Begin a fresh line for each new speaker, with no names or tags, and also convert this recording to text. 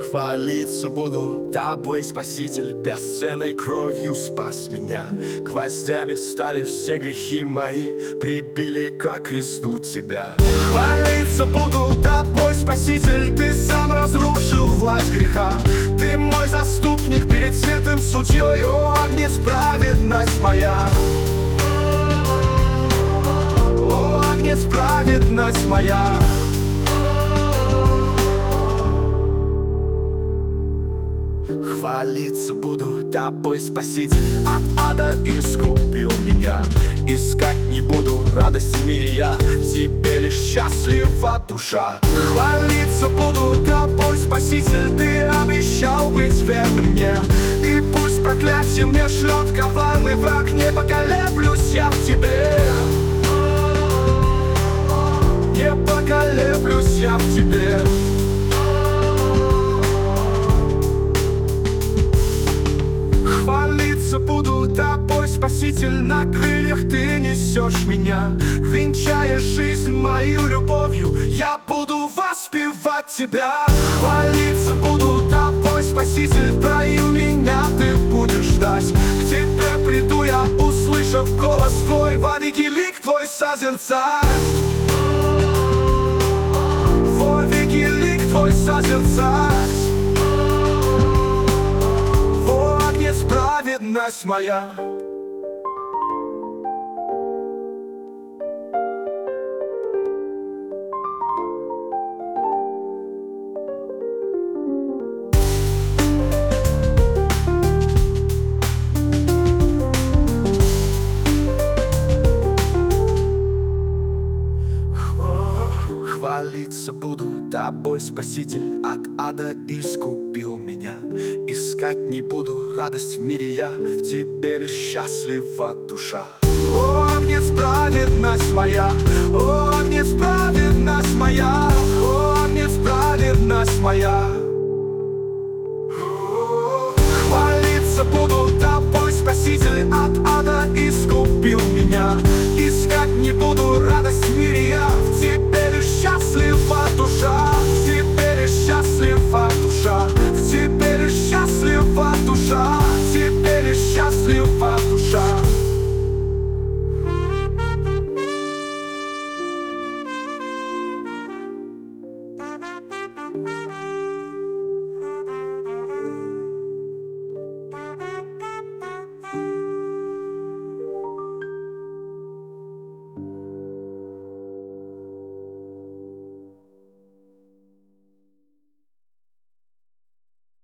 Хвалиться буду тобой, Спаситель, бесценной кровью спас меня. Гвоздями стали все грехи мои, прибили ко кресту тебя. Хвалиться буду тобой, Спаситель, ты сам разрушил власть греха. Ты мой заступник перед святым судьей, о, Агнец, праведность моя. О, Агнец, праведность моя. Хвалиться буду тобой, Спаситель, от ада искупил меня. Искать не буду радости в мире я, тебе лишь счастлива душа. Хвалиться буду тобой, Спаситель, ты обещал быть верным мне. И пусть проклятие мне шлет коварный враг, не поколеблюсь я в тебе. Не поколеблюсь я в тебе. Хвалиться буду тобой, Спаситель, на крыльях ты несешь меня. Венчаешь жизнь мою любовью, я буду воспевать тебя. Хвалиться буду тобой, Спаситель, твою меня ты будешь ждать. К тебе приду я, услышав голос твой, вовеки лик твой созерцать. Вовеки лик твой созерцать. Праведность моя. Хвалиться буду тобой, Спаситель, от ада искупил меня. Искать не буду радость в мире я, в тебе лишь счастлива душа. О, Агнец, праведность моя, о, Агнец, праведность моя, о, Агнец, праведность моя.